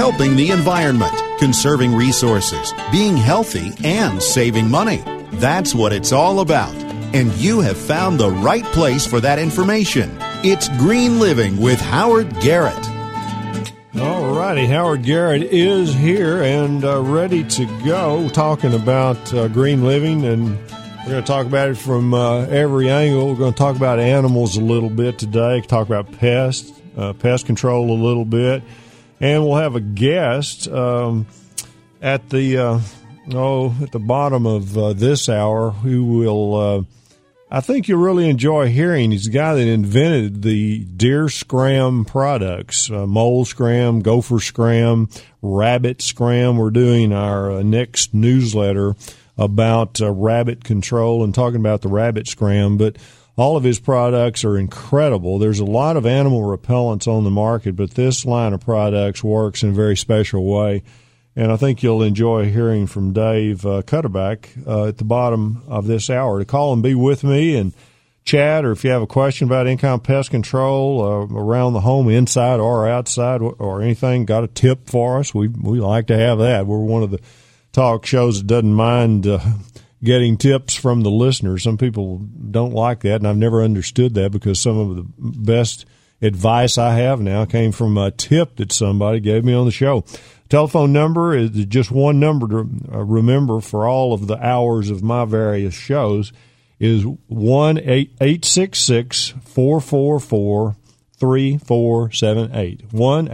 helping the environment, conserving resources, being healthy, and saving money. That's what it's all about. And you have found the right place for that information. It's Green Living with Howard Garrett. All righty, Howard Garrett is here and ready to go, talking about green living, and we're going to talk about it from every angle. We're going to talk about animals a little bit today, talk about pest control a little bit, and we'll have a guest at the bottom of this hour who will, I think you'll really enjoy hearing. He's the guy that invented the deer scram products, mole scram, gopher scram, rabbit scram. We're doing our next newsletter about rabbit control and talking about the rabbit scram, but all of his products are incredible. There's a lot of animal repellents on the market, but this line of products works in a very special way. And I think you'll enjoy hearing from Dave Cutterback at the bottom of this hour. To call and be with me and chat, or if you have a question about any kind of pest control around the home, inside or outside, or anything, got a tip for us, we like to have that. We're one of the talk shows that doesn't mind getting tips from the listeners. Some people don't like that, and I've never understood that, because some of the best advice I have now came from a tip that somebody gave me on the show. Telephone number is just one number to remember for all of the hours of my various shows, is 1-866-444-3478.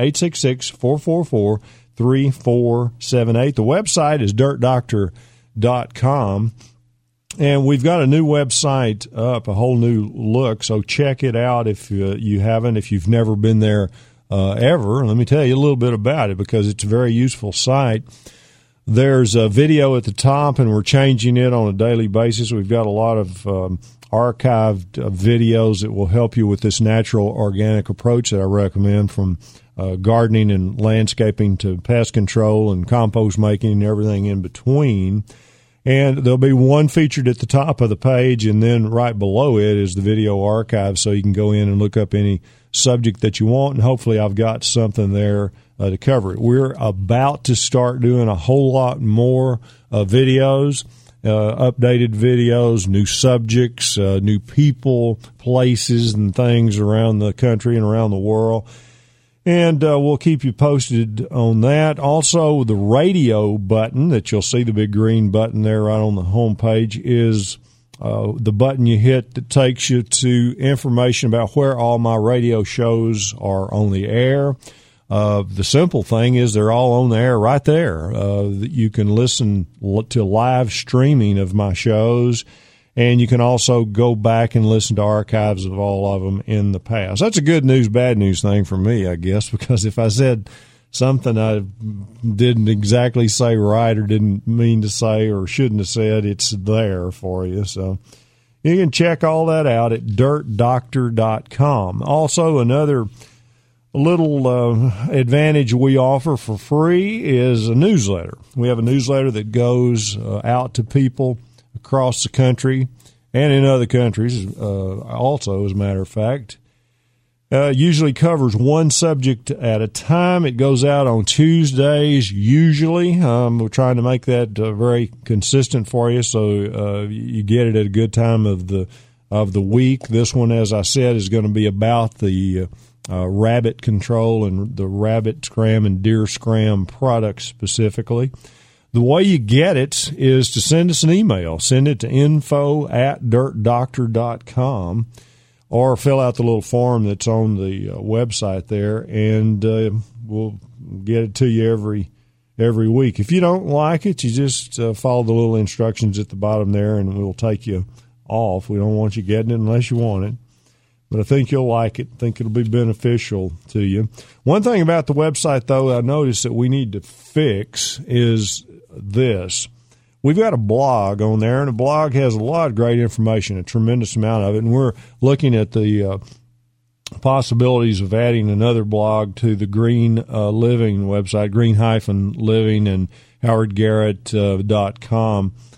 1-866-444-3478. The website is dirtdoctor.com. And we've got a new website up, a whole new look, so check it out if you haven't, if you've never been there ever. Let me tell you a little bit about it, because it's a very useful site. There's a video at the top, and we're changing it on a daily basis. We've got a lot of archived videos that will help you with this natural organic approach that I recommend, from gardening and landscaping to pest control and compost making and everything in between. And there'll be one featured at the top of the page, and then right below it is the video archive, so you can go in and look up any subject that you want, and hopefully I've got something there to cover it. We're about to start doing a whole lot more videos, updated videos, new subjects, new people, places, and things around the country and around the world. And we'll keep you posted on that. Also, the radio button that you'll see, the big green button there right on the home page, is the button you hit that takes you to information about where all my radio shows are on the air. The simple thing is they're all on the air right there. You can listen to live streaming of my shows, and you can also go back and listen to archives of all of them in the past. That's a good news, bad news thing for me, I guess, because if I said something I didn't exactly say right, or didn't mean to say, or shouldn't have said, it's there for you. So you can check all that out at dirtdoctor.com. Also, another little advantage we offer for free is a newsletter. We have a newsletter that goes out to people across the country and in other countries also, as a matter of fact. Usually covers one subject at a time. It goes out on Tuesdays, usually. We're trying to make that very consistent for you, so you get it at a good time of the week. This one, as I said, is going to be about the rabbit control and the rabbit scram and deer scram products specifically. The way you get it is to send us an email. Send it to info@dirtdoctor.com, or fill out the little form that's on the website there, and we'll get it to you every week. If you don't like it, you just follow the little instructions at the bottom there, and we'll take you off. We don't want you getting it unless you want it. But I think you'll like it. I think it'll be beneficial to you. One thing about the website, though, I noticed that we need to fix is this. We've got a blog on there, and the blog has a lot of great information, a tremendous amount of it, and we're looking at the possibilities of adding another blog to the Green Living website, green-living and howardgarrett.com.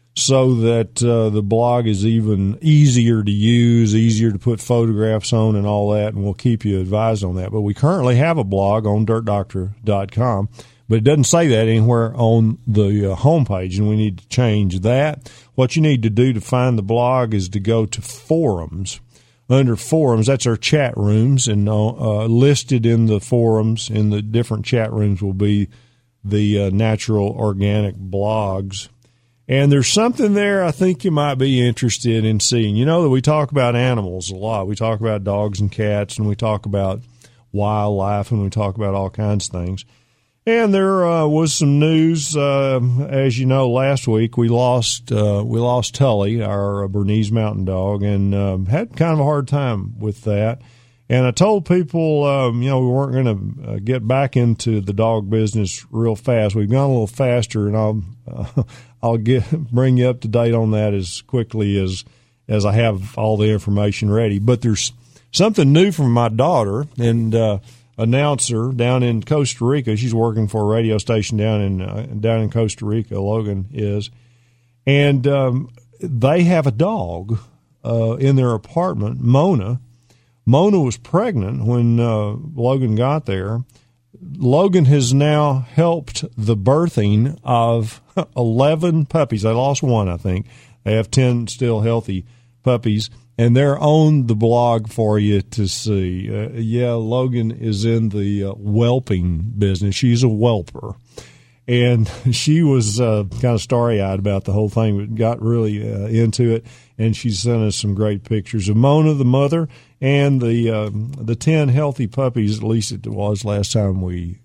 so that the blog is even easier to use, easier to put photographs on and all that, and we'll keep you advised on that. But we currently have a blog on dirtdoctor.com, but it doesn't say that anywhere on the homepage, and we need to change that. What you need to do to find the blog is to go to forums. Under forums, that's our chat rooms, and listed in the forums, in the different chat rooms, will be the natural organic blogs. And there's something there I think you might be interested in seeing. You know that we talk about animals a lot. We talk about dogs and cats, and we talk about wildlife, and we talk about all kinds of things. And there was some news, as you know, last week we lost Tully, our Bernese Mountain Dog, and had kind of a hard time with that. And I told people, we weren't going to get back into the dog business real fast. We've gone a little faster, and I'll bring you up to date on that as quickly as I have all the information ready. But there's something new from my daughter, and announcer down in Costa Rica. She's working for a radio station down in Costa Rica. Logan is, and they have a dog in their apartment, Mona. Mona was pregnant when Logan got there. Logan has now helped the birthing of 11 puppies. They lost one, I think. They have 10 still healthy puppies, and they're on the blog for you to see. Logan is in the whelping business. She's a whelper. And she was kind of starry-eyed about the whole thing, but got really into it. And she sent us some great pictures of Mona, the mother, and the 10 healthy puppies. At least it was last time we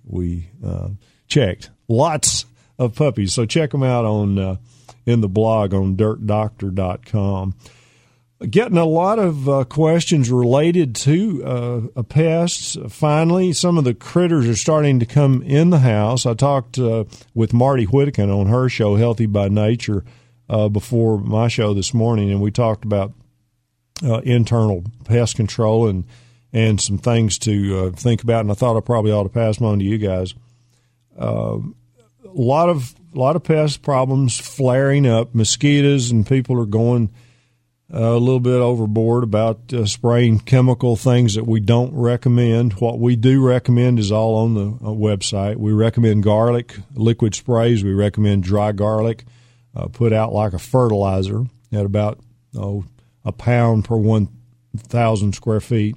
checked. Lots of puppies. So check them out on in the blog on dirtdoctor.com. Getting a lot of questions related to pests. Finally, some of the critters are starting to come in the house. I talked with Marty Whittakin on her show, Healthy by Nature, before my show this morning, and we talked about internal pest control and some things to think about, and I thought I probably ought to pass them on to you guys. A lot of pest problems flaring up. Mosquitoes, and people are going a little bit overboard about spraying chemical things that we don't recommend. What we do recommend is all on the website. We recommend garlic liquid sprays. We recommend dry garlic put out like a fertilizer at about a pound per 1,000 square feet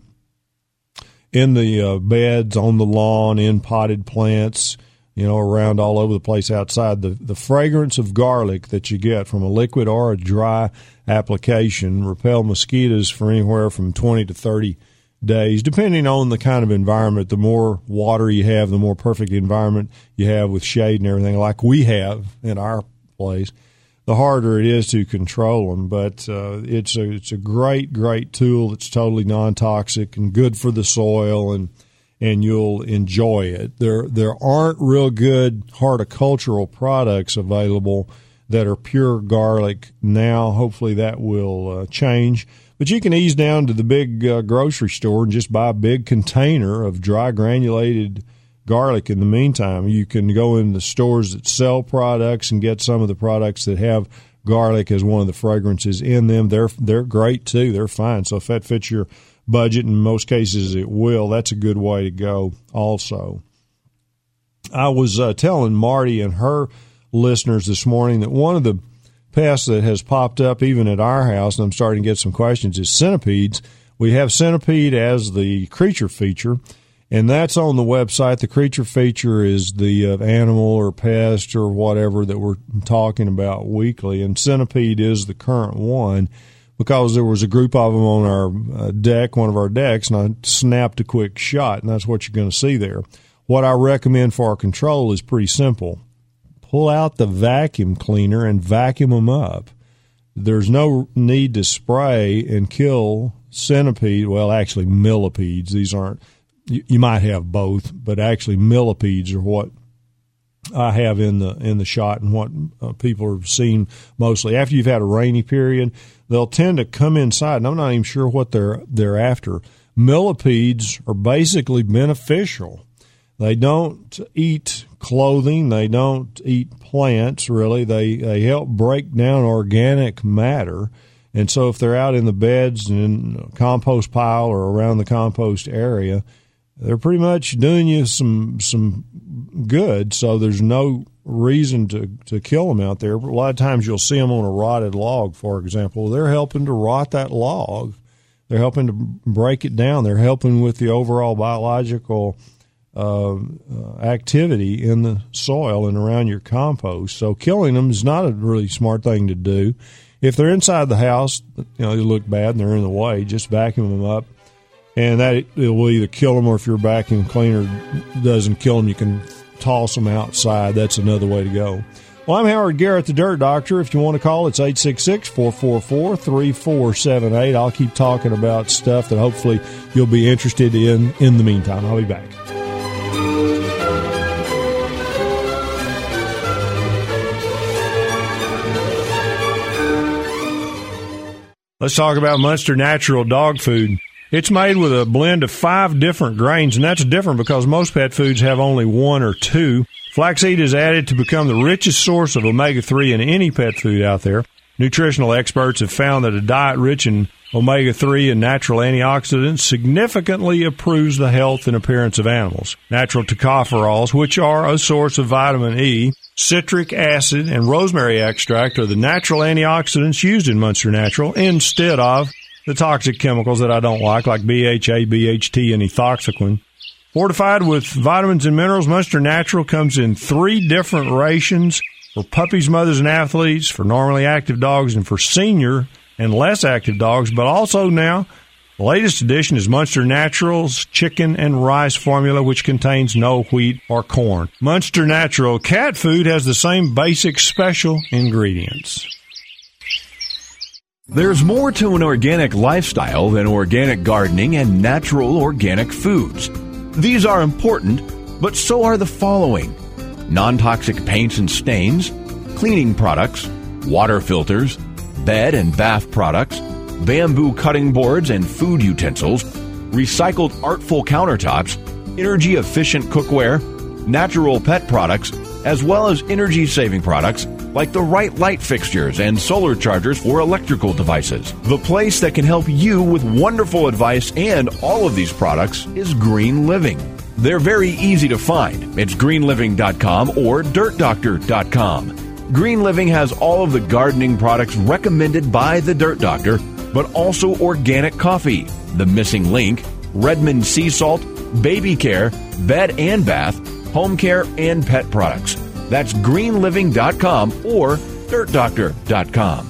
in the beds, on the lawn, in potted plants, around all over the place outside. The fragrance of garlic that you get from a liquid or a dry application repel mosquitoes for anywhere from 20 to 30 days, depending on the kind of environment. The more water you have, the more perfect environment you have with shade and everything like we have in our place, the harder it is to control them. But it's a great, great tool. It's totally non-toxic and good for the soil, and you'll enjoy it. There aren't real good horticultural products available that are pure garlic now. Hopefully that will change. But you can ease down to the big grocery store and just buy a big container of dry granulated garlic in the meantime. You can go in the stores that sell products and get some of the products that have garlic as one of the fragrances in them. They're great too. They're fine. So if that fits your budget, in most cases it will, that's a good way to go also. I was telling Marty and her listeners this morning that one of the pests that has popped up even at our house, and I'm starting to get some questions, is centipedes. We have centipede as the creature feature, and that's on the website. The creature feature is the animal or pest or whatever that we're talking about weekly, and centipede is the current one, because there was a group of them on our deck, one of our decks, and I snapped a quick shot, and that's what you're going to see there. What I recommend for our control is pretty simple. Pull out the vacuum cleaner and vacuum them up. There's no need to spray and kill centipede, well, actually millipedes. These aren't, you might have both, but actually millipedes are what I have in the shot, and what people are seeing mostly. After you've had a rainy period, they'll tend to come inside, and I'm not even sure what they're after. Millipedes are basically beneficial. They don't eat clothing. They don't eat plants, really. They help break down organic matter. And so if they're out in the beds and in a compost pile or around the compost area, they're pretty much doing you some good. So there's no reason to kill them out there. A lot of times you'll see them on a rotted log, for example. They're helping to rot that log. They're helping to break it down. They're helping with the overall biological activity in the soil and around your compost. So killing them is not a really smart thing to do. If they're inside the house, they look bad and they're in the way, just vacuum them up. And that it will either kill them, or if your vacuum cleaner doesn't kill them, you can toss them outside. That's another way to go. Well, I'm Howard Garrett, the Dirt Doctor. If you want to call, it's 866-444-3478. I'll keep talking about stuff that hopefully you'll be interested in the meantime. I'll be back. Let's talk about Munster Natural dog food. It's made with a blend of 5 different grains, and that's different because most pet foods have only 1 or 2. Flaxseed is added to become the richest source of omega-3 in any pet food out there. Nutritional experts have found that a diet rich in omega-3 and natural antioxidants significantly improves the health and appearance of animals. Natural tocopherols, which are a source of vitamin E, citric acid, and rosemary extract are the natural antioxidants used in Munster Natural instead of the toxic chemicals that I don't like BHA, BHT, and ethoxyquin. Fortified with vitamins and minerals, Munster Natural comes in 3 different rations for puppies, mothers, and athletes, for normally active dogs, and for senior and less active dogs. But also now, the latest addition is Munster Natural's chicken and rice formula, which contains no wheat or corn. Munster Natural cat food has the same basic special ingredients. There's more to an organic lifestyle than organic gardening and natural organic foods. These are important, but so are the following: non-toxic paints and stains, cleaning products, water filters, bed and bath products, bamboo cutting boards and food utensils, recycled artful countertops, energy-efficient cookware, natural pet products, as well as energy-saving products like the right light fixtures and solar chargers for electrical devices. The place that can help you with wonderful advice and all of these products is Green Living. They're very easy to find. It's greenliving.com or dirtdoctor.com. Green Living has all of the gardening products recommended by the Dirt Doctor, but also organic coffee, the missing link, Redmond sea salt, baby care, bed and bath, home care, and pet products. That's greenliving.com or dirtdoctor.com.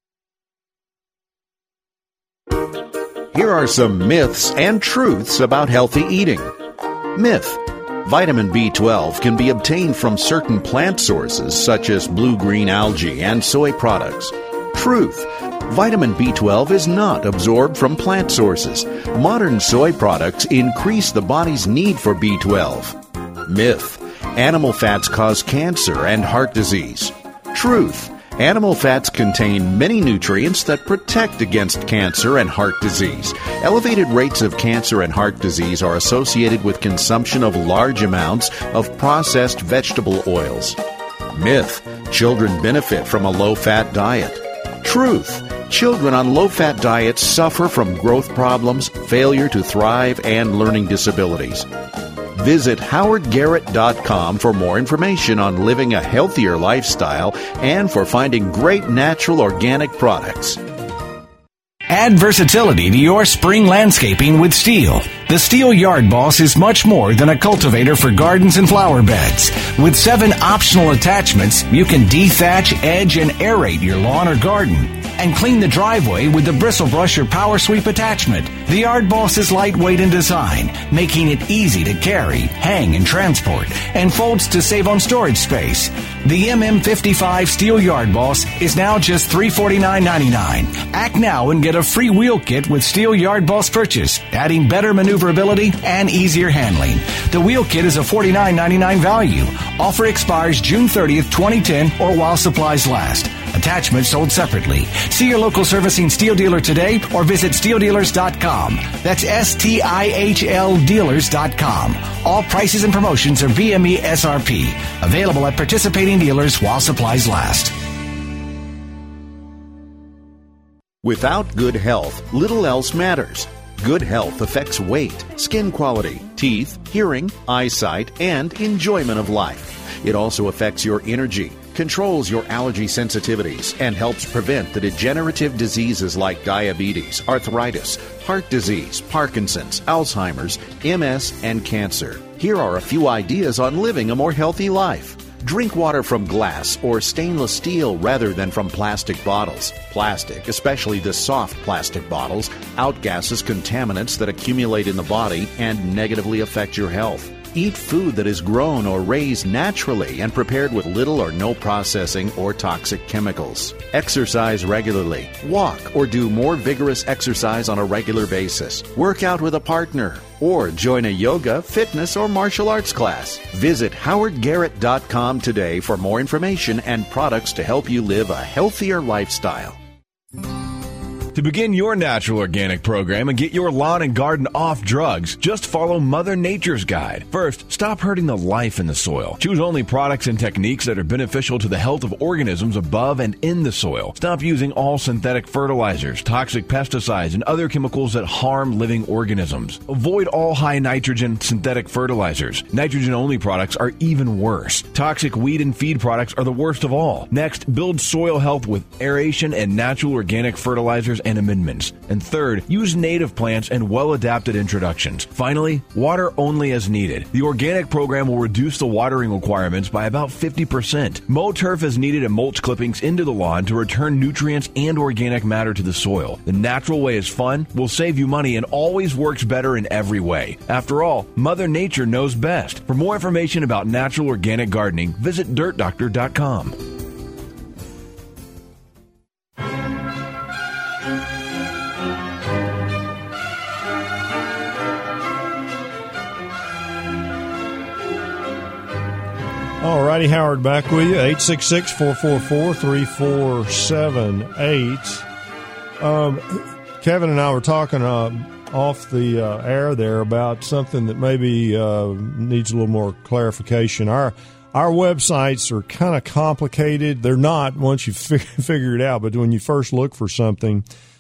Here are some myths and truths about healthy eating. Myth: vitamin B12 can be obtained from certain plant sources such as blue-green algae and soy products. Truth: vitamin B12 is not absorbed from plant sources. Modern soy products increase the body's need for B12. Myth: animal fats cause cancer and heart disease. Truth: animal fats contain many nutrients that protect against cancer and heart disease. Elevated rates of cancer and heart disease are associated with consumption of large amounts of processed vegetable oils. Myth: children benefit from a low-fat diet. Truth: children on low-fat diets suffer from growth problems, failure to thrive, and learning disabilities. Visit howardgarrett.com for more information on living a healthier lifestyle and for finding great natural organic products. Add versatility to your spring landscaping with Steel. The Steel Yard Boss is much more than a cultivator for gardens and flower beds. With 7 optional attachments, you can dethatch, edge, and aerate your lawn or garden. And clean the driveway with the Bristle Brush or Power Sweep attachment. The Yard Boss is lightweight in design, making it easy to carry, hang, and transport, and folds to save on storage space. The MM55 Steel Yard Boss is now just $349.99. Act now and get a free wheel kit with Steel Yard Boss purchase, adding better maneuverability and easier handling. The wheel kit is a $49.99 value. Offer expires June 30th, 2010, or while supplies last. attachments sold separately. See your local servicing Steel dealer today or visit steeldealers.com. That's STIHL dealers.com. All prices and promotions are VME SRP. Available at participating dealers while supplies last. Without good health, little else matters. Good health affects weight, skin quality, teeth, hearing, eyesight, and enjoyment of life. It also affects your energy, controls your allergy sensitivities, and helps prevent the degenerative diseases like diabetes, arthritis, heart disease, Parkinson's, Alzheimer's, MS, and cancer. Here are a few ideas on living a more healthy life. Drink water from glass or stainless steel rather than from plastic bottles. Plastic, especially the soft plastic bottles, outgasses contaminants that accumulate in the body and negatively affect your health. Eat food that is grown or raised naturally and prepared with little or no processing or toxic chemicals. Exercise regularly. Walk or do more vigorous exercise on a regular basis. Work out with a partner or join a yoga, fitness, or martial arts class. Visit howardgarrett.com today for more information and products to help you live a healthier lifestyle. To begin your natural organic program and get your lawn and garden off drugs, just follow Mother Nature's guide. First, stop hurting the life in the soil. Choose only products and techniques that are beneficial to the health of organisms above and in the soil. Stop using all synthetic fertilizers, toxic pesticides, and other chemicals that harm living organisms. Avoid all high nitrogen synthetic fertilizers. Nitrogen-only products are even worse. Toxic weed and feed products are the worst of all. Next, build soil health with aeration and natural organic fertilizers and amendments. And third, use native plants and well-adapted introductions. Finally, water only as needed. The organic program will reduce the watering requirements by about 50%. Mow turf as needed and mulch clippings into the lawn to return nutrients and organic matter to the soil. The natural way is fun, will save you money, and always works better in every way. After all, Mother Nature knows best. For more information about natural organic gardening, visit dirtdoctor.com. All righty, Howard back with you, 866-444-3478. Kevin and I were talking off the air there about something that maybe needs a little more clarification. Our websites are kind of complicated. They're not once you figure it out, but when you first look for something,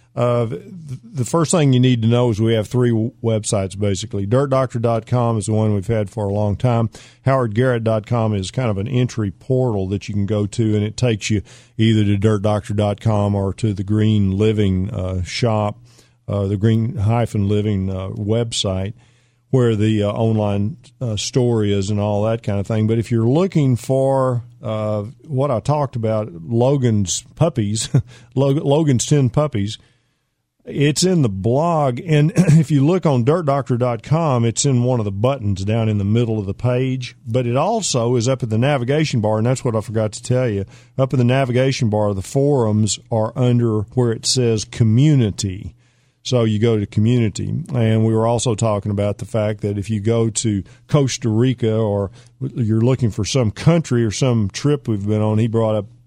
the first thing you need to know is we have three websites, basically. DirtDoctor.com is the one we've had for a long time. HowardGarrett.com is kind of an entry portal that you can go to, and it takes you either to DirtDoctor.com or to the Green Living shop, the Green-Living website, where the online store is and all that kind of thing. But if you're looking for what I talked about, Logan's puppies, Logan's 10 puppies, it's in the blog, and if you look on DirtDoctor.com, it's in one of the buttons down in the middle of the page, but it also is up at the navigation bar, and that's what I forgot to tell you. Up in the navigation bar, the forums are under where it says Community. So you go to Community, and we were also talking about the fact that if you go to Costa Rica or you're looking for some country or some trip we've been on, he brought up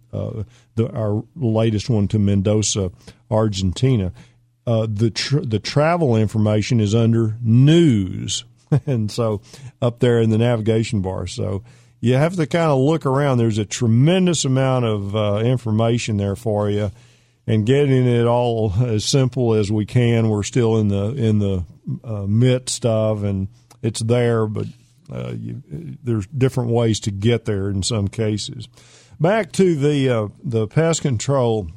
our latest one to Mendoza, Argentina. The travel information is under News, and so up there in the navigation bar. So you have to kind of look around. There's a tremendous amount of information there for you, and getting it all as simple as we can. We're still in the midst of, and it's there, but there's different ways to get there in some cases. Back to the pest control.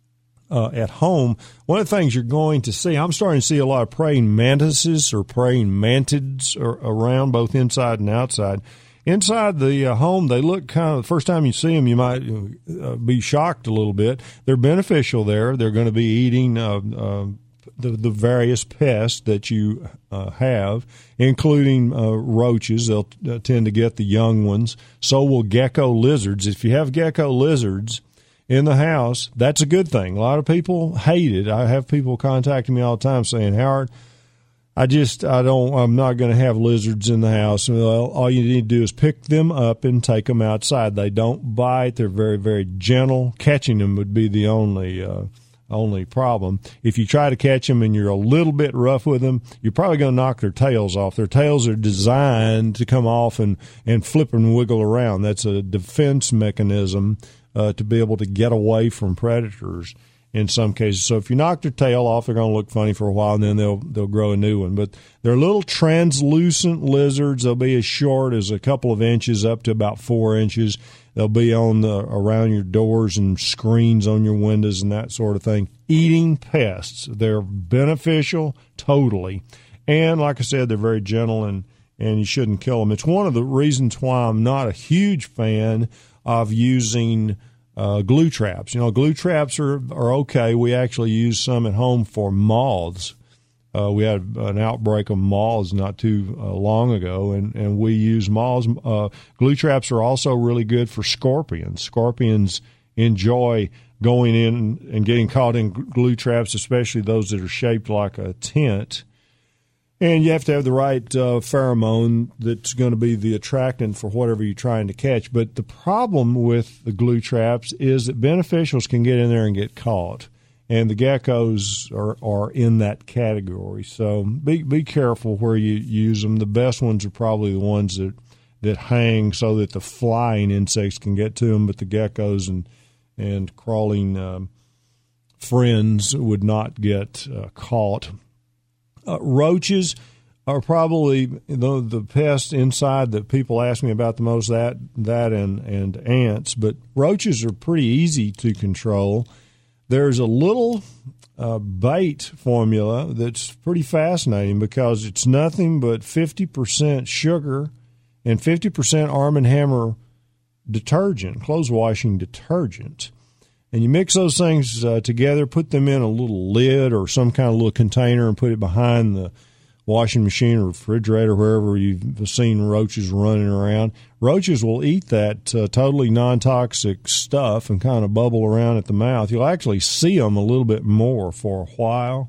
At home, one of the things you're going to see, I'm starting to see a lot of praying mantises or praying mantids around both inside and outside. Inside the home, they look kind of, the first time you see them, you might be shocked a little bit. They're beneficial there. They're going to be eating the various pests that you have, including roaches. They'll tend to get the young ones. So will gecko lizards. If you have gecko lizards in the house, that's a good thing. A lot of people hate it. I have people contacting me all the time saying, Howard, I'm not going to have lizards in the house. Well, all you need to do is pick them up and take them outside. They don't bite. They're very, very gentle. Catching them would be the only problem. If you try to catch them and you're a little bit rough with them, you're probably going to knock their tails off. Their tails are designed to come off and flip and wiggle around. That's a defense mechanism to be able to get away from predators in some cases. So if you knock their tail off, they're going to look funny for a while, and then they'll grow a new one. But they're little translucent lizards. They'll be as short as a couple of inches up to about 4 inches. They'll be on around your doors and screens on your windows and that sort of thing. Eating pests. They're beneficial, totally. And like I said, they're very gentle, and you shouldn't kill them. It's one of the reasons why I'm not a huge fan of using glue traps. Glue traps are okay. We actually use some at home for moths. We had an outbreak of moths not too long ago, and we use moths. Glue traps are also really good for scorpions. Scorpions enjoy going in and getting caught in glue traps, especially those that are shaped like a tent. And you have to have the right pheromone that's going to be the attractant for whatever you're trying to catch. But the problem with the glue traps is that beneficials can get in there and get caught. And the geckos are in that category. So be careful where you use them. The best ones are probably the ones that hang so that the flying insects can get to them, but the geckos and crawling friends would not get caught. Roaches are probably the pest inside that people ask me about the most, that and ants. But roaches are pretty easy to control. There's a little bait formula that's pretty fascinating because it's nothing but 50% sugar and 50% Arm & Hammer detergent, clothes washing detergent. And you mix those things together, put them in a little lid or some kind of little container and put it behind the washing machine or refrigerator, wherever you've seen roaches running around. Roaches will eat that totally non-toxic stuff and kind of bubble around at the mouth. You'll actually see them a little bit more for a while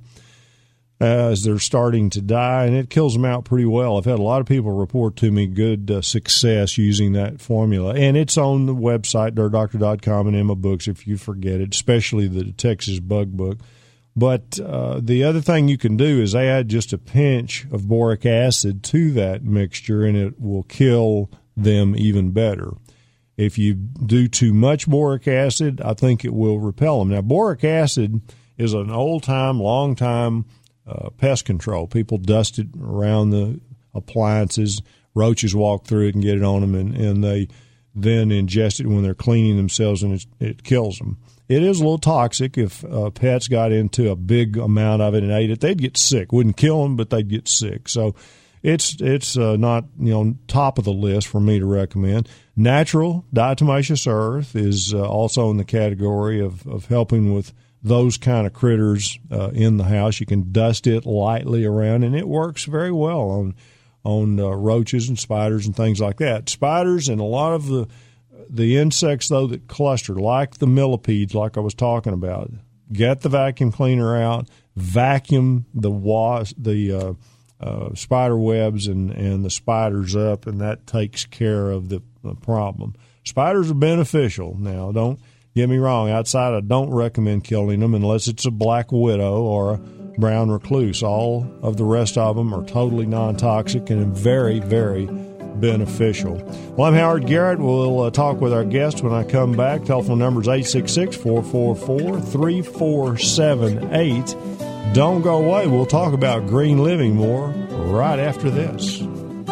as they're starting to die, and it kills them out pretty well. I've had a lot of people report to me good success using that formula, and it's on the website, dirtdoctor.com, and in my books if you forget it, especially the Texas Bug Book. But the other thing you can do is add just a pinch of boric acid to that mixture, and it will kill them even better. If you do too much boric acid, I think it will repel them. Now, boric acid is an old-time, long-time pest control. People dust it around the appliances. Roaches walk through it and get it on them, and they then ingest it when they're cleaning themselves, and it kills them. It is a little toxic. If pets got into a big amount of it and ate it, they'd get sick. Wouldn't kill them, but they'd get sick. So it's not top of the list for me to recommend. Natural diatomaceous earth is also in the category of helping with those kind of critters in the house. You can dust it lightly around, and it works very well on roaches and spiders and things like that. Spiders and a lot of the insects, though, that cluster, like the millipedes, like I was talking about, get the vacuum cleaner out, vacuum the spider webs and the spiders up, and that takes care of the problem. Spiders are beneficial. Now, don't get me wrong. Outside, I don't recommend killing them unless it's a black widow or a brown recluse. All of the rest of them are totally non-toxic and very, very beneficial. Well, I'm Howard Garrett. We'll talk with our guest when I come back. Telephone number is 866-444-3478. Don't go away. We'll talk about green living more right after this.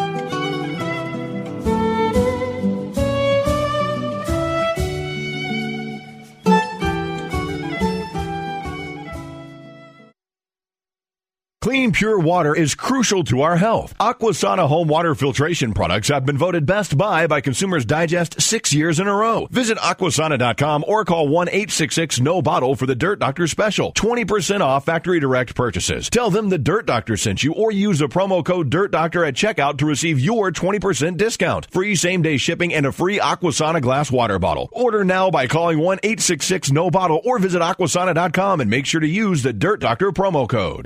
Clean, pure water is crucial to our health. Aquasana home water filtration products have been voted best by Consumers Digest 6 years in a row. Visit Aquasana.com or call 1-866-NO-BOTTLE for the Dirt Doctor special. 20% off factory direct purchases. Tell them the Dirt Doctor sent you or use the promo code Dirt Doctor at checkout to receive your 20% discount. Free same-day shipping and a free Aquasana glass water bottle. Order now by calling 1-866-NO-BOTTLE or visit Aquasana.com and make sure to use the Dirt Doctor promo code.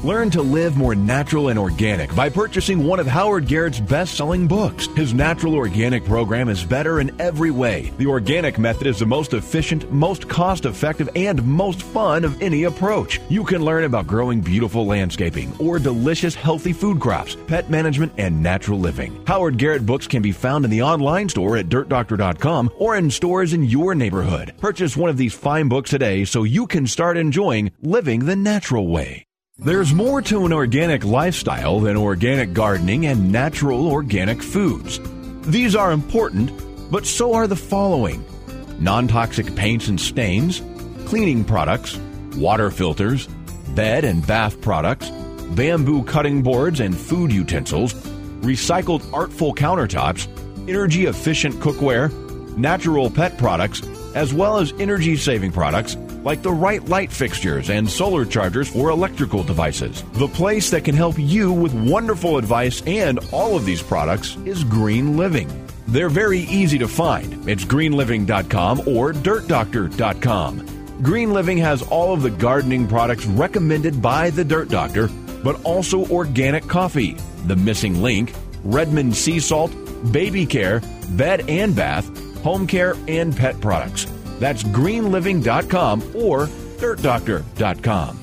Learn to live more natural and organic by purchasing one of Howard Garrett's best-selling books. His natural organic program is better in every way. The organic method is the most efficient, most cost-effective, and most fun of any approach. You can learn about growing beautiful landscaping or delicious, healthy food crops, pet management, and natural living. Howard Garrett books can be found in the online store at dirtdoctor.com or in stores in your neighborhood. Purchase one of these fine books today so you can start enjoying living the natural way. There's more to an organic lifestyle than organic gardening and natural organic foods. These are important, but so are the following: non-toxic paints and stains, cleaning products, water filters, bed and bath products, bamboo cutting boards and food utensils, recycled artful countertops, energy-efficient cookware, natural pet products, as well as energy-saving products like the right light fixtures and solar chargers for electrical devices. The place that can help you with wonderful advice and all of these products is Green Living. They're very easy to find. It's greenliving.com or dirtdoctor.com. Green Living has all of the gardening products recommended by the Dirt Doctor, but also organic coffee, the missing link, Redmond sea salt, baby care, bed and bath, home care, and pet products. That's greenliving.com or dirtdoctor.com.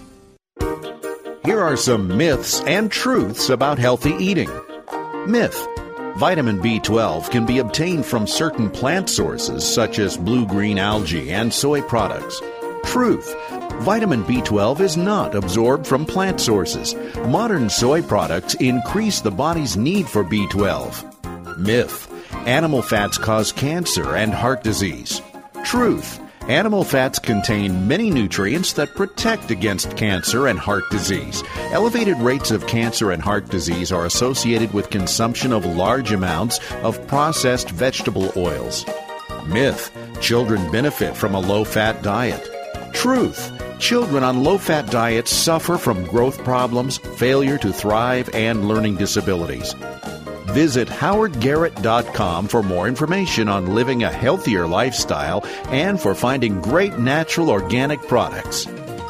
Here are some myths and truths about healthy eating. Myth: vitamin B12 can be obtained from certain plant sources such as blue-green algae and soy products. Truth: vitamin B12 is not absorbed from plant sources. Modern soy products increase the body's need for B12. Myth: animal fats cause cancer and heart disease. Truth: animal fats contain many nutrients that protect against cancer and heart disease. Elevated rates of cancer and heart disease are associated with consumption of large amounts of processed vegetable oils. Myth: children benefit from a low-fat diet. Truth: children on low-fat diets suffer from growth problems, failure to thrive, and learning disabilities. Visit howardgarrett.com for more information on living a healthier lifestyle and for finding great natural organic products.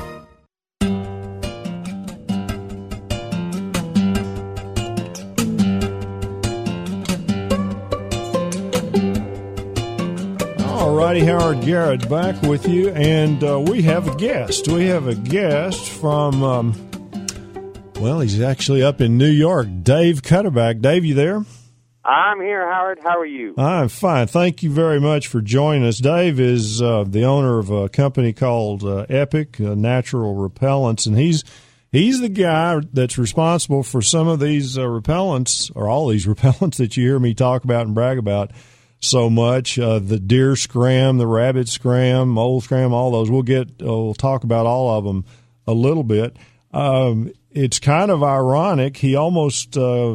All righty, Howard Garrett back with you, and we have a guest. We have a guest from... well, he's actually up in New York. Dave Cutterback. Dave, you there? I'm here, Howard. How are you? I'm fine. Thank you very much for joining us. Dave is the owner of a company called Epic Natural Repellents, and he's the guy that's responsible for some of these repellents, or all these repellents that you hear me talk about and brag about so much. The deer scram, the rabbit scram, mole scram, all those. We'll talk about all of them a little bit. It's kind of ironic. He almost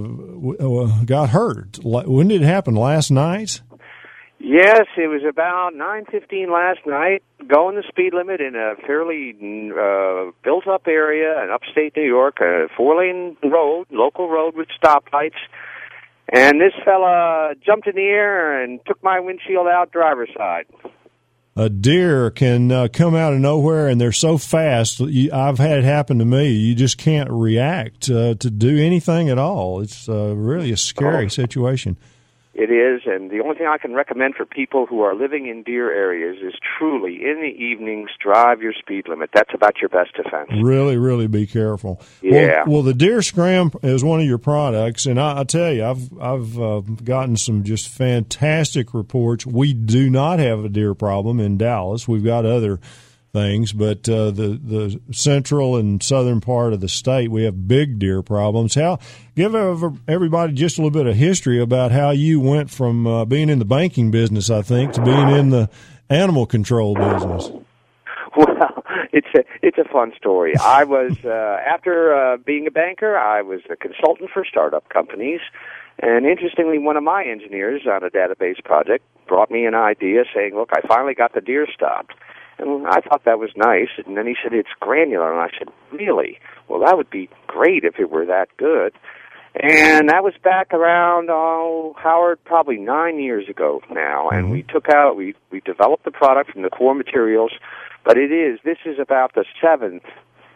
got hurt. When did it happen? Last night? Yes, it was about 9:15 last night, going the speed limit in a fairly built-up area in upstate New York, a 4-lane road, local road with stoplights. And this fella jumped in the air and took my windshield out driver's side. A deer can come out of nowhere, and they're so fast. I've had it happen to me. You just can't react to do anything at all. It's really a scary situation. It is, and the only thing I can recommend for people who are living in deer areas is truly, in the evenings, drive your speed limit. That's about your best defense. Really, really be careful. Yeah. Well, the deer scram is one of your products, and I tell you, I've gotten some just fantastic reports. We do not have a deer problem in Dallas. We've got other things, but the central and southern part of the state, we have big deer problems. Give everybody just a little bit of history about how you went from being in the banking business, I think, to being in the animal control business. Well, it's a fun story. I was after being a banker, I was a consultant for startup companies, and interestingly, one of my engineers on a database project brought me an idea saying, "Look, I finally got the deer stopped." And I thought that was nice. And then he said, "It's granular." And I said, "Really? Well, that would be great if it were that good." And that was back around, Howard, probably 9 years ago now. And we developed the product from the core materials. But this is about the 7th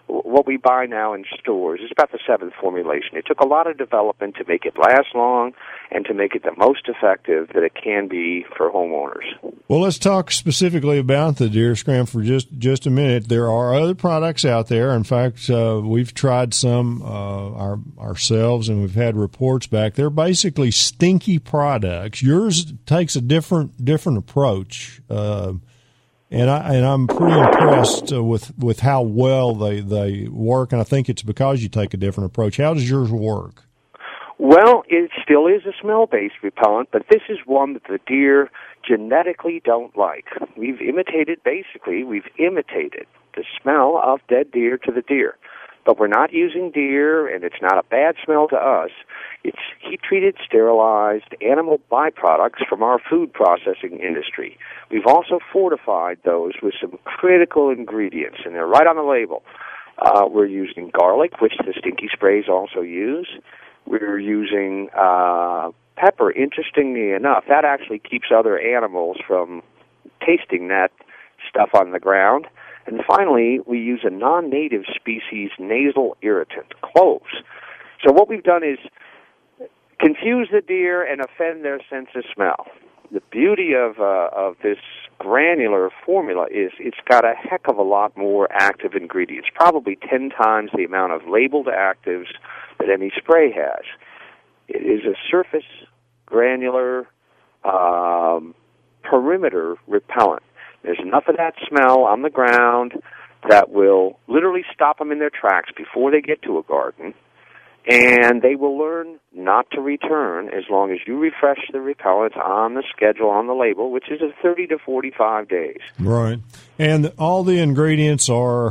what we buy now in stores is about the seventh formulation. It took a lot of development to make it last long and to make it the most effective that it can be for homeowners. Well, let's talk specifically about the Deer Scram for just a minute. There are other products out there. In fact, we've tried some ourselves, and we've had reports back. They're basically stinky products. Yours takes a different approach. And I'm pretty impressed with how well they work, and I think it's because you take a different approach. How does yours work? Well, it still is a smell-based repellent, but this is one that the deer genetically don't like. We've imitated the smell of dead deer to the deer. But we're not using deer, and it's not a bad smell to us. It's heat-treated, sterilized animal byproducts from our food processing industry. We've also fortified those with some critical ingredients, and they're right on the label. We're using garlic, which the stinky sprays also use. We're using pepper. Interestingly enough, that actually keeps other animals from tasting that stuff on the ground. And finally, we use a non-native species nasal irritant, cloves. So what we've done is confuse the deer and offend their sense of smell. The beauty of this granular formula is it's got a heck of a lot more active ingredients, probably 10 times the amount of labeled actives that any spray has. It is a surface granular perimeter repellent. There's enough of that smell on the ground that will literally stop them in their tracks before they get to a garden, and they will learn not to return as long as you refresh the repellent on the schedule, on the label, which is 30 to 45 days. Right. And all the ingredients are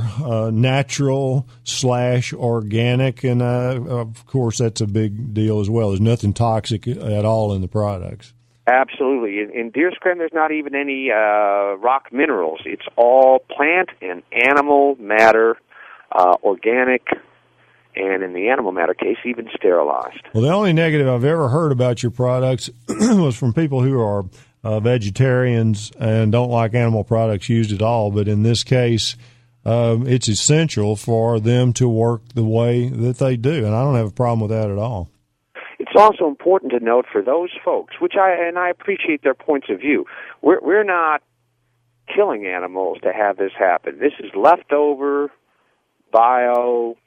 natural/organic, and of course that's a big deal as well. There's nothing toxic at all in the products. Absolutely. In Deer Scram, there's not even any rock minerals. It's all plant and animal matter, organic, and in the animal matter case, even sterilized. Well, the only negative I've ever heard about your products was from people who are vegetarians and don't like animal products used at all. But in this case, it's essential for them to work the way that they do, and I don't have a problem with that at all. It's also important to note for those folks, I appreciate their points of view. We're not killing animals to have this happen. This is leftover bio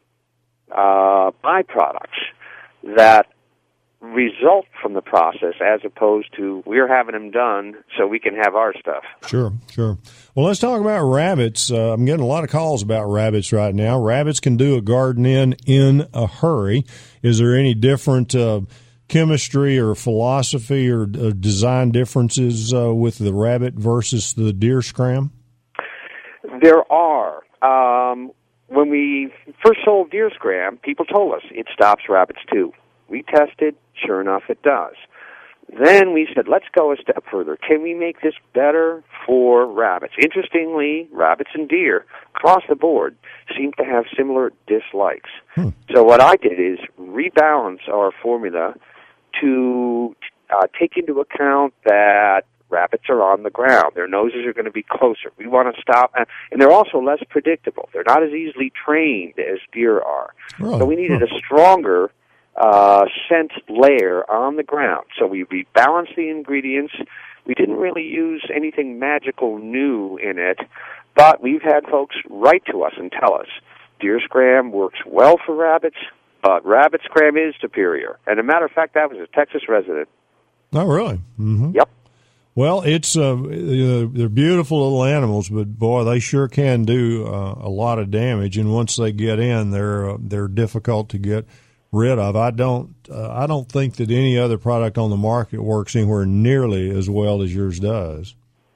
byproducts that result from the process, as opposed to we're having them done so we can have our stuff. Sure. Well, let's talk about rabbits. I'm getting a lot of calls about rabbits right now. Rabbits can do a garden in a hurry. Is there any different chemistry or philosophy or design differences with the rabbit versus the Deer Scram? There are. When we first sold Deer Scram, people told us it stops rabbits too. We tested, sure enough it does. Then we said, let's go a step further. Can we make this better for rabbits? Interestingly, rabbits and deer, across the board, seem to have similar dislikes. So what I did is rebalance our formula to take into account that rabbits are on the ground. Their noses are going to be closer. We want to stop, and they're also less predictable. They're not as easily trained as deer are. So we needed a stronger scent layer on the ground. So we rebalanced the ingredients. We didn't really use anything magical new in it, but we've had folks write to us and tell us Deer Scram works well for rabbits, but Rabbit Scram is superior. And a matter of fact, that was a Texas resident. Oh, really? Mm-hmm. Yep. Well, it's they're beautiful little animals, but boy, they sure can do a lot of damage. And once they get in, they're difficult to get rid of. I don't think that any other product on the market works anywhere nearly as well as yours does.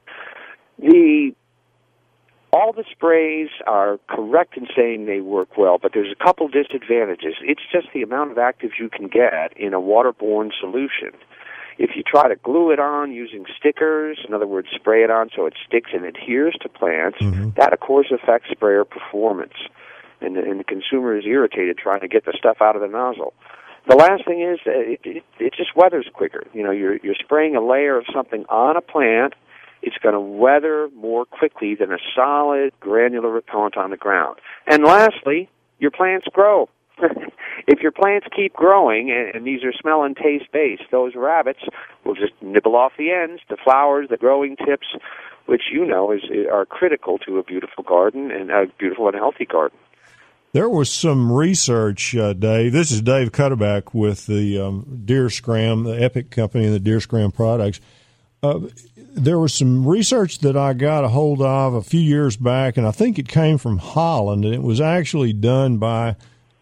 All the sprays are correct in saying they work well, but there's a couple disadvantages. It's just the amount of actives you can get in a waterborne solution. If you try to glue it on using stickers, in other words, spray it on so it sticks and adheres to plants, that, of course, affects sprayer performance. And the consumer is irritated trying to get the stuff out of the nozzle. The last thing is it just weathers quicker. You know, you're spraying a layer of something on a plant. It's going to weather more quickly than a solid granular repellent on the ground. And lastly, your plants grow. If your plants keep growing, and these are smell and taste based, those rabbits will just nibble off the ends, the flowers, the growing tips, which are critical to a beautiful garden and a beautiful and healthy garden. There was some research, Dave. This is Dave Cutterback with the Deer Scram, the Epic company and the Deer Scram products. There was some research that I got a hold of a few years back, and I think it came from Holland, and it was actually done by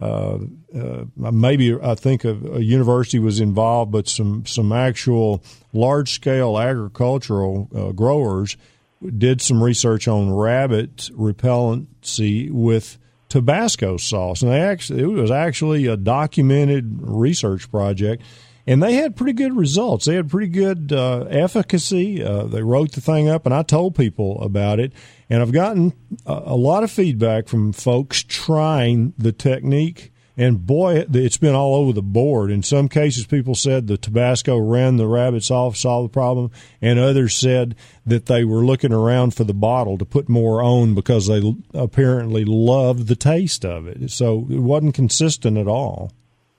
maybe I think a university was involved, but some actual large-scale agricultural growers did some research on rabbit repellency with Tabasco sauce, and it was actually a documented research project, and they had pretty good results. They had pretty good efficacy. They wrote the thing up, and I told people about it, and I've gotten a lot of feedback from folks trying the technique, and boy, it's been all over the board. In some cases, people said the Tabasco ran the rabbits off, solved the problem, and others said that they were looking around for the bottle to put more on because they apparently loved the taste of it. So it wasn't consistent at all.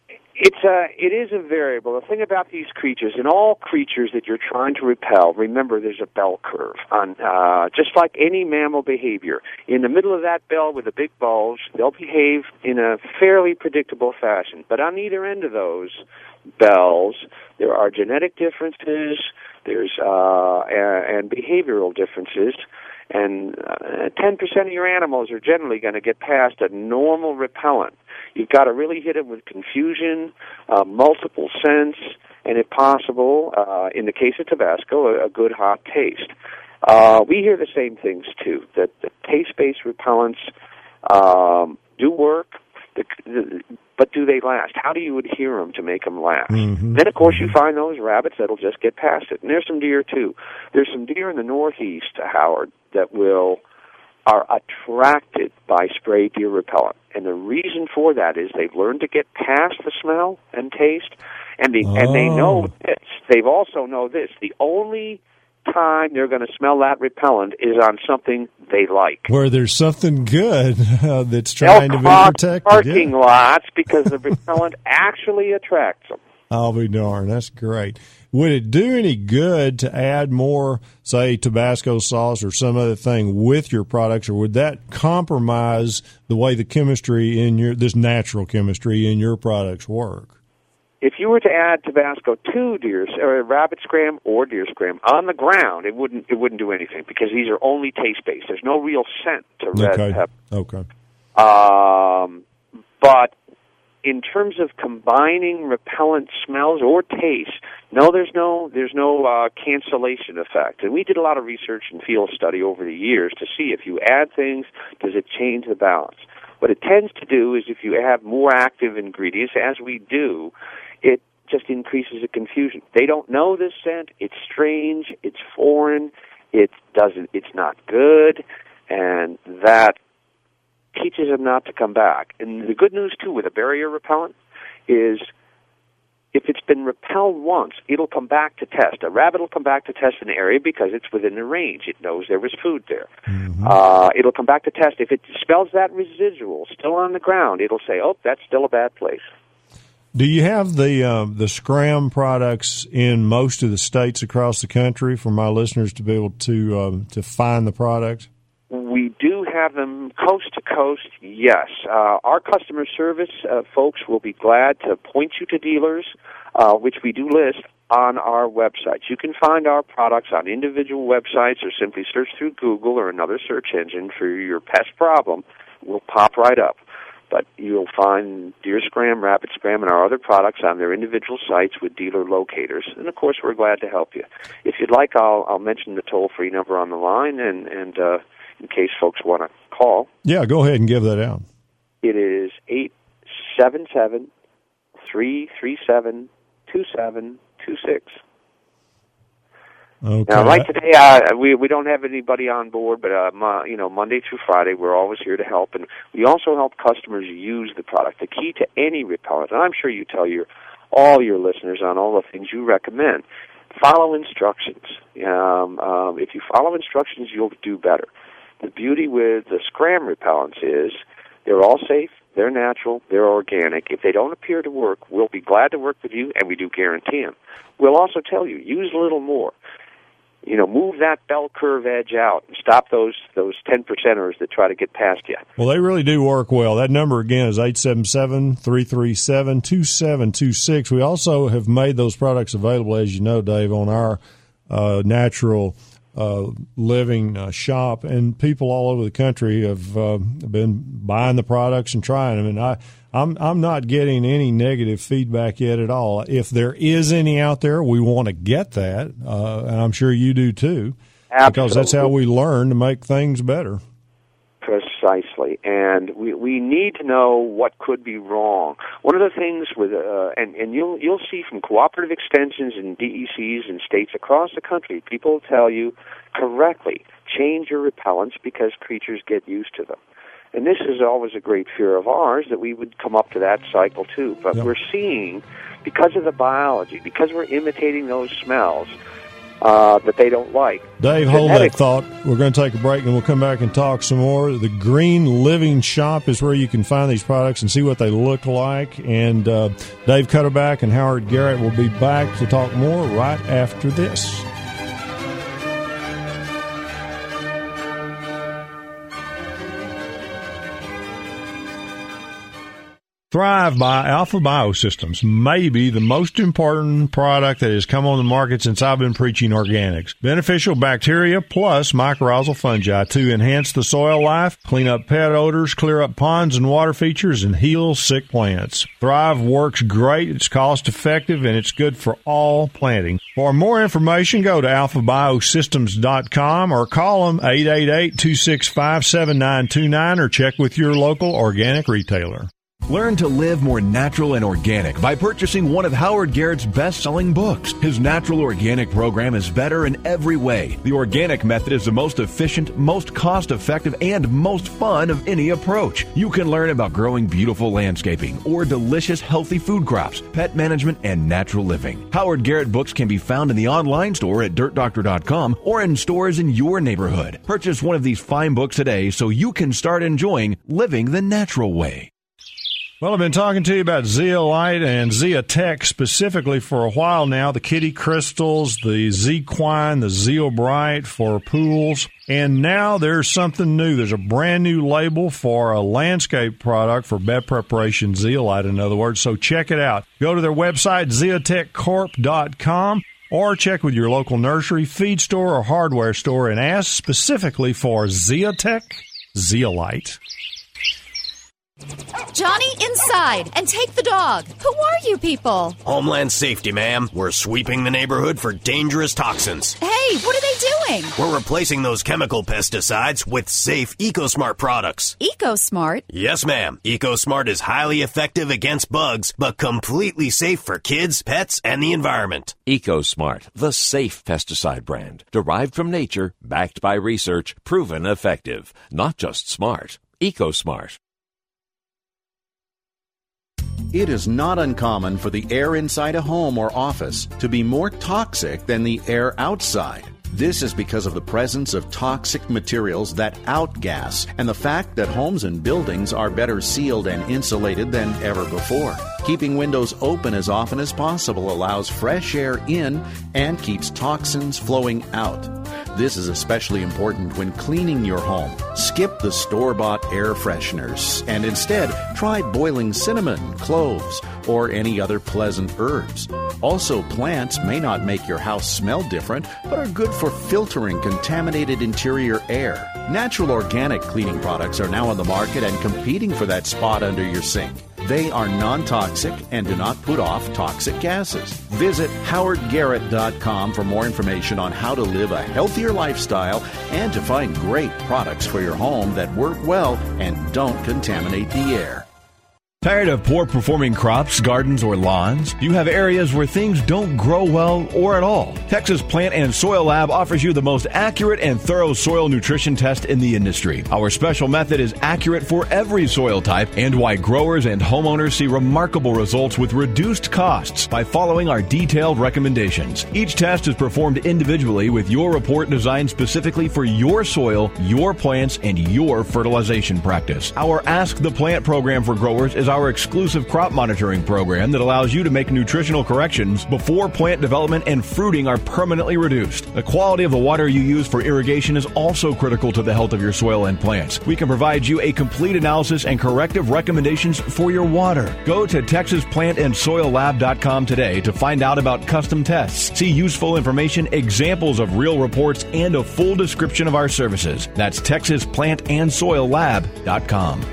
It is a variable. The thing about these creatures, and all creatures that you're trying to repel, remember there's a bell curve on just like any mammal behavior. In the middle of that bell with a big bulge, they'll behave in a fairly predictable fashion. But on either end of those bells, there are genetic differences, there's and behavioral differences. And 10% of your animals are generally going to get past a normal repellent. You've got to really hit them with confusion, multiple scents, and if possible, in the case of Tabasco, a good hot taste. We hear the same things, too, that the taste-based repellents do work, but do they last? How do you adhere them to make them last? Mm-hmm. Then, of course, you find those rabbits that'll just get past it. And there's some deer, too. There's some deer in the Northeast, Howard, that are attracted by spray deer repellent. And the reason for that is they've learned to get past the smell and taste, and they know this. They've also know this. The only time they're going to smell that repellent is on something they like. Where there's something good that's trying to be protected. Parking lots because the repellent actually attracts them. I'll be darned. That's great. Would it do any good to add more, say, Tabasco sauce or some other thing with your products, or would that compromise the way the chemistry in this natural chemistry in your products work? If you were to add Tabasco to rabbit scram or deer scram on the ground, it wouldn't do anything because these are only taste-based. There's no real scent to red pepper. Okay. But in terms of combining repellent smells or taste, no, there's no cancellation effect. And we did a lot of research and field study over the years to see if you add things, does it change the balance? What it tends to do is if you have more active ingredients, as we do, it just increases the confusion. They don't know this scent. It's strange. It's foreign. It's not good, and that teaches them not to come back. And the good news, too, with a barrier repellent is if it's been repelled once, it'll come back to test. A rabbit will come back to test an area because it's within the range. It knows there was food there. Mm-hmm. It'll come back to test. If it smells that residual still on the ground, it'll say, oh, that's still a bad place. Do you have the Scram products in most of the states across the country for my listeners to be able to find the product? We do have them coast to coast, yes. Our customer service folks will be glad to point you to dealers, which we do list on our websites. You can find our products on individual websites or simply search through Google or another search engine for your pest problem. We'll pop right up. But you'll find Deer Scram, Rabbit Scram, and our other products on their individual sites with dealer locators. And, of course, we're glad to help you. If you'd like, I'll mention the toll-free number on the line, and in case folks want to call. Yeah, go ahead and give that out. It is 877-337-2726. Okay. Now, like today, we don't have anybody on board, but Monday through Friday, we're always here to help, and we also help customers use the product. The key to any repellent, and I'm sure you tell all your listeners on all the things you recommend, follow instructions. If you follow instructions, you'll do better. The beauty with the Scram repellents is they're all safe, they're natural, they're organic. If they don't appear to work, we'll be glad to work with you, and we do guarantee them. We'll also tell you, use a little more. You know, move that bell curve edge out and stop those 10%ers that try to get past you. Well, they really do work well. That number, again, is 877-337-2726. We also have made those products available, as you know, Dave, on our natural living shop, and people all over the country have been buying the products and trying them. And I'm not getting any negative feedback yet at all. If there is any out there, we want to get that, and I'm sure you do too. Absolutely. Because that's how we learn to make things better. Precisely, and we need to know what could be wrong. One of the things with and you'll see from cooperative extensions and DECs in states across the country, people tell you correctly, change your repellents because creatures get used to them. And this is always a great fear of ours, that we would come up to that cycle too. But We're seeing, because of the biology, because we're imitating those smells that they don't like. Dave, hold that thought. We're going to take a break, and we'll come back and talk some more. The Green Living Shop is where you can find these products and see what they look like. And Dave Cutterback and Howard Garrett will be back to talk more right after this. Thrive by Alpha Biosystems may be the most important product that has come on the market since I've been preaching organics. Beneficial bacteria plus mycorrhizal fungi to enhance the soil life, clean up pet odors, clear up ponds and water features, and heal sick plants. Thrive works great, it's cost effective, and it's good for all planting. For more information, go to alphabiosystems.com or call them 888-265-7929 or check with your local organic retailer. Learn to live more natural and organic by purchasing one of Howard Garrett's best-selling books. His natural organic program is better in every way. The organic method is the most efficient, most cost-effective, and most fun of any approach. You can learn about growing beautiful landscaping or delicious, healthy food crops, pet management, and natural living. Howard Garrett books can be found in the online store at dirtdoctor.com or in stores in your neighborhood. Purchase one of these fine books today so you can start enjoying living the natural way. Well, I've been talking to you about Zeolite and Zeotech specifically for a while now. The Kitty Crystals, the Zequine, the Zeobrite for pools. And now there's something new. There's a brand new label for a landscape product for bed preparation, Zeolite, in other words. So check it out. Go to their website, zeotechcorp.com, or check with your local nursery, feed store, or hardware store and ask specifically for Zeotech Zeolite. Johnny, inside, and take the dog. Who are you people? Homeland Safety, ma'am. We're sweeping the neighborhood for dangerous toxins. Hey, what are they doing? We're replacing those chemical pesticides with safe EcoSmart products. EcoSmart? Yes, ma'am. EcoSmart is highly effective against bugs, but completely safe for kids, pets, and the environment. EcoSmart, the safe pesticide brand. Derived from nature, backed by research, proven effective. Not just smart. EcoSmart. It is not uncommon for the air inside a home or office to be more toxic than the air outside. This is because of the presence of toxic materials that outgas and the fact that homes and buildings are better sealed and insulated than ever before. Keeping windows open as often as possible allows fresh air in and keeps toxins flowing out. This is especially important when cleaning your home. Skip the store-bought air fresheners and instead try boiling cinnamon, cloves, or any other pleasant herbs. Also, plants may not make your house smell different, but are good for filtering contaminated interior air. Natural organic cleaning products are now on the market and competing for that spot under your sink. They are non-toxic and do not put off toxic gases. Visit howardgarrett.com for more information on how to live a healthier lifestyle and to find great products for your home that work well and don't contaminate the air. Tired of poor-performing crops, gardens, or lawns? Do you have areas where things don't grow well or at all? Texas Plant and Soil Lab offers you the most accurate and thorough soil nutrition test in the industry. Our special method is accurate for every soil type and why growers and homeowners see remarkable results with reduced costs by following our detailed recommendations. Each test is performed individually with your report designed specifically for your soil, your plants, and your fertilization practice. Our Ask the Plant program for growers is our exclusive crop monitoring program that allows you to make nutritional corrections before plant development and fruiting are permanently reduced. The quality of the water you use for irrigation is also critical to the health of your soil and plants. We can provide you a complete analysis and corrective recommendations for your water. Go to TexasPlantAndSoilLab.com today to find out about custom tests, see useful information, examples of real reports, and a full description of our services. That's TexasPlantAndSoilLab.com.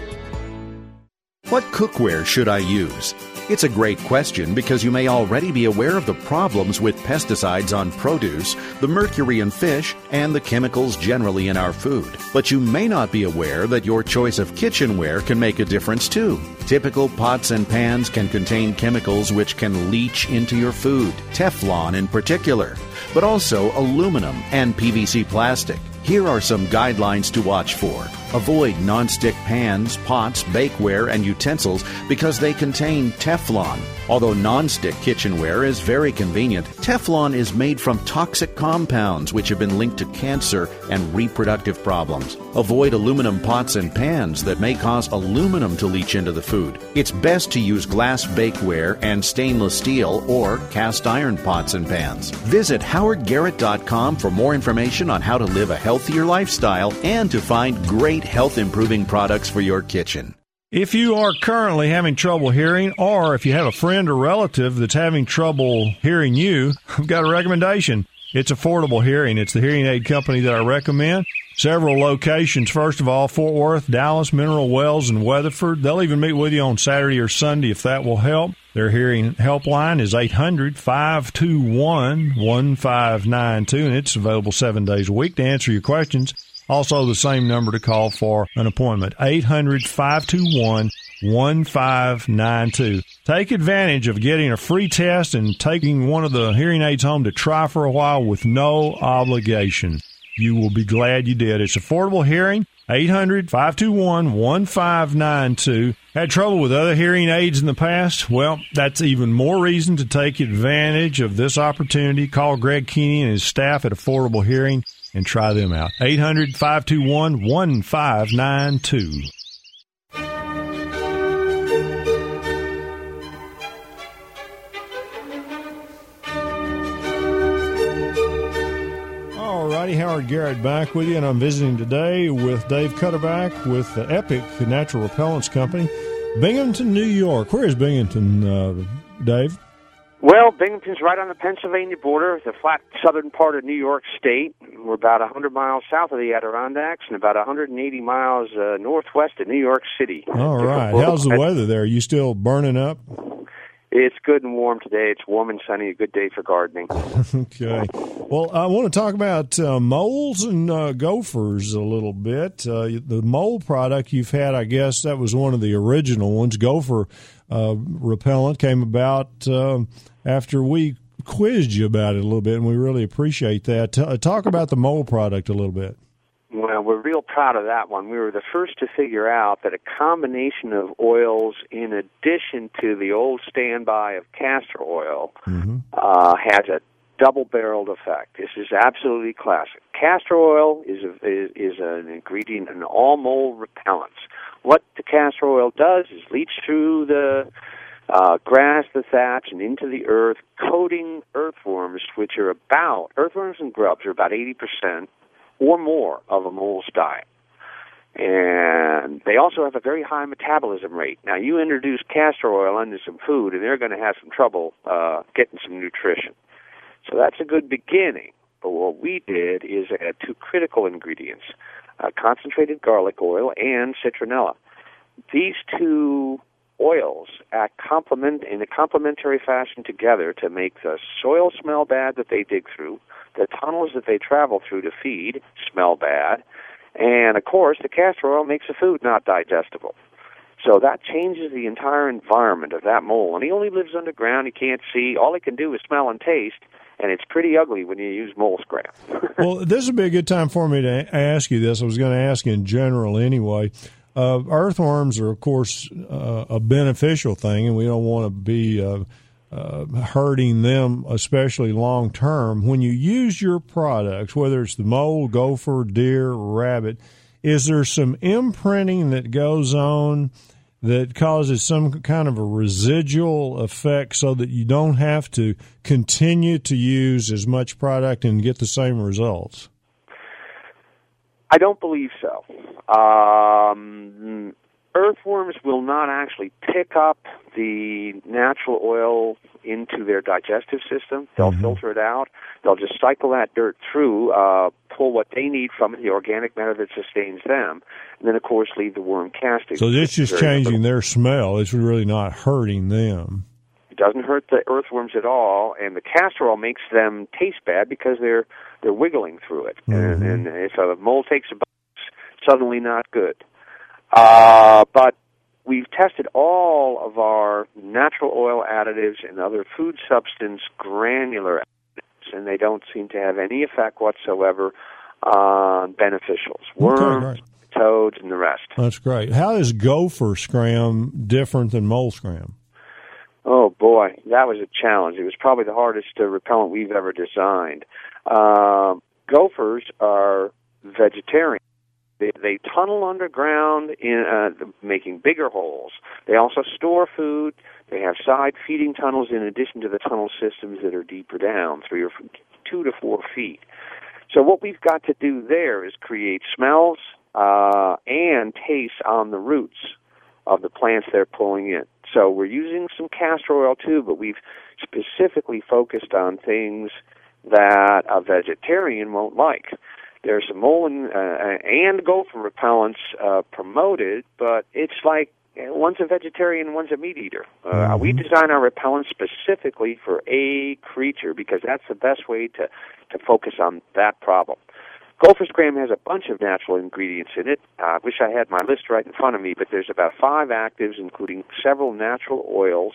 What cookware should I use? It's a great question because you may already be aware of the problems with pesticides on produce, the mercury in fish, and the chemicals generally in our food. But you may not be aware that your choice of kitchenware can make a difference too. Typical pots and pans can contain chemicals which can leach into your food, Teflon in particular, but also aluminum and PVC plastic. Here are some guidelines to watch for. Avoid nonstick pans, pots, bakeware, and utensils because they contain Teflon. Although nonstick kitchenware is very convenient, Teflon is made from toxic compounds which have been linked to cancer and reproductive problems. Avoid aluminum pots and pans that may cause aluminum to leach into the food. It's best to use glass bakeware and stainless steel or cast iron pots and pans. Visit howardgarrett.com for more information on how to live a healthier lifestyle and to find great health-improving products for your kitchen. If you are currently having trouble hearing, or if you have a friend or relative that's having trouble hearing you, I've got a recommendation. It's Affordable Hearing. It's the hearing aid company that I recommend. Several locations. First of all, Fort Worth, Dallas, Mineral Wells, and Weatherford. They'll even meet with you on Saturday or Sunday if that will help. Their hearing helpline is 800-521-1592, and it's available 7 days a week to answer your questions. Also, the same number to call for an appointment, 800-521-1592. Take advantage of getting a free test and taking one of the hearing aids home to try for a while with no obligation. You will be glad you did. It's Affordable Hearing, 800-521-1592. Had trouble with other hearing aids in the past? Well, that's even more reason to take advantage of this opportunity. Call Greg Keeney and his staff at Affordable Hearing and try them out. 800-521-1592. All righty, Howard Garrett back with you, and I'm visiting today with Dave Cutterback with the Epic Natural Repellents Company, Binghamton, New York. Where is Binghamton, Dave? Well, Binghamton's right on the Pennsylvania border, the flat southern part of New York State. We're about 100 miles south of the Adirondacks and about 180 miles northwest of New York City. All right. How's the weather there? Are you still burning up? It's good and warm today. It's warm and sunny, a good day for gardening. Okay. Well, I want to talk about moles and gophers a little bit. The mole product you've had, I guess that was one of the original ones. Gopher repellent came about after we quizzed you about it a little bit, and we really appreciate that. Talk about the mole product a little bit. Well, we're real proud of that one. We were the first to figure out that a combination of oils, in addition to the old standby of castor oil, has a double-barreled effect. This is absolutely classic. Castor oil is an ingredient in all mold repellents. What the castor oil does is leach through the grass, the thatch, and into the earth, coating earthworms, earthworms and grubs are about 80% or more of a mole's diet. And they also have a very high metabolism rate. Now, you introduce castor oil into some food, and they're going to have some trouble getting some nutrition. So that's a good beginning. But what we did is add two critical ingredients, concentrated garlic oil and citronella. These two oils act in a complementary fashion together to make the soil smell bad that they dig through, the tunnels that they travel through to feed smell bad, and, of course, the castor oil makes the food not digestible. So that changes the entire environment of that mole. And he only lives underground. He can't see. All he can do is smell and taste. And it's pretty ugly when you use mole scram. Well, this would be a good time for me to ask you this. I was going to ask in general anyway. Earthworms are, of course, a beneficial thing, and we don't want to be hurting them, especially long term. When you use your products, whether it's the mole, gopher, deer, rabbit, is there some imprinting that goes on that causes some kind of a residual effect so that you don't have to continue to use as much product and get the same results? I don't believe so. Earthworms will not actually pick up the natural oil into their digestive system. They'll filter it out. They'll just cycle that dirt through, pull what they need from it, the organic matter that sustains them, and then, of course, leave the worm casting. So it's just changing their smell. It's really not hurting them. It doesn't hurt the earthworms at all, and the castor oil makes them taste bad because they're wiggling through it. And if a mole takes a bite, it's suddenly not good. But we've tested all of our natural oil additives and other food substance granular additives, and they don't seem to have any effect whatsoever on beneficials. Worms, toads, and the rest. That's great. How is gopher scram different than mole scram? Oh, boy, that was a challenge. It was probably the hardest repellent we've ever designed. Gophers are vegetarian. They tunnel underground in making bigger holes. They also store food. They have side feeding tunnels in addition to the tunnel systems that are deeper down, 2 to 4 feet. So what we've got to do there is create smells and taste on the roots of the plants they're pulling in. So we're using some castor oil too, but we've specifically focused on things that a vegetarian won't like. There's some mole and gopher repellents promoted, but it's like one's a vegetarian, one's a meat eater. We design our repellents specifically for a creature because that's the best way to focus on that problem. Gopher scram has a bunch of natural ingredients in it. I wish I had my list right in front of me, but there's about 5 actives, including several natural oils.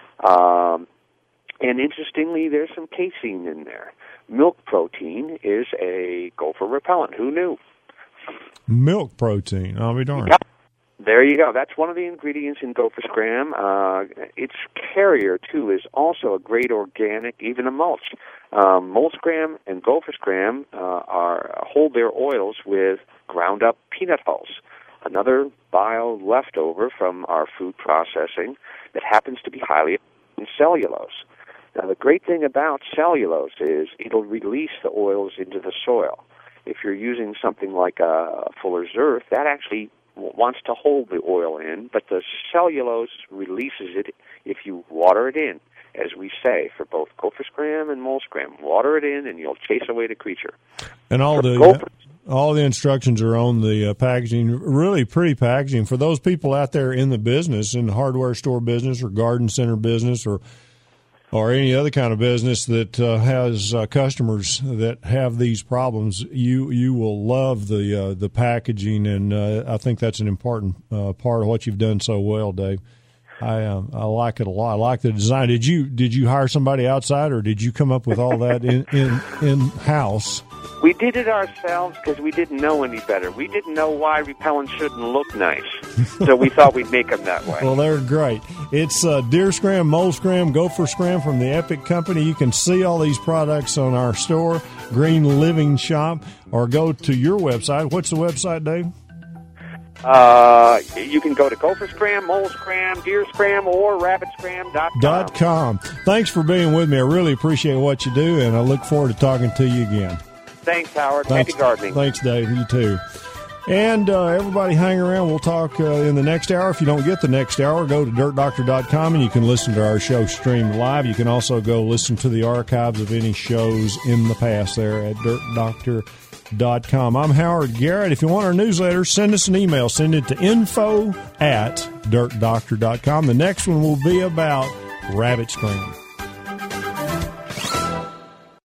And interestingly, there's some casein in there. Milk protein is a gopher repellent. Who knew? Milk protein. I'll be darned. Yep. There you go. That's one of the ingredients in gopher scram. Its carrier, too, is also a great organic, even a mulch. Mole scram and gopher scram hold their oils with ground-up peanut hulls, another bio leftover from our food processing that happens to be highly in cellulose. Now, the great thing about cellulose is it'll release the oils into the soil. If you're using something like a Fuller's Earth, that actually wants to hold the oil in, but the cellulose releases it if you water it in, as we say, for both gopher scram and mole scram. Water it in, and you'll chase away the creature. And all the instructions are on the packaging. Really pretty packaging for those people out there in the business, in the hardware store business or garden center business or any other kind of business that has customers that have these problems. You will love the packaging, and I think that's an important part of what you've done so well, Dave. I like it a lot. I like the design. Did you hire somebody outside, or did you come up with all that in house? We did it ourselves because we didn't know any better. We didn't know why repellents shouldn't look nice, so we thought we'd make them that way. Well, they're great. It's deer scram, mole scram, gopher scram from the Epic Company. You can see all these products on our store, Green Living Shop, or go to your website. What's the website, Dave? You can go to gopher scram, mole scram, deer scram, or rabbitscram.com. Thanks for being with me. I really appreciate what you do, and I look forward to talking to you again. Thanks, Howard. Happy gardening. Thanks, Dave. You too. And everybody hang around. We'll talk in the next hour. If you don't get the next hour, go to dirtdoctor.com and you can listen to our show streamed live. You can also go listen to the archives of any shows in the past there at dirtdoctor.com. I'm Howard Garrett. If you want our newsletter, send us an email. Send it to info@dirtdoctor.com. The next one will be about rabbit scram.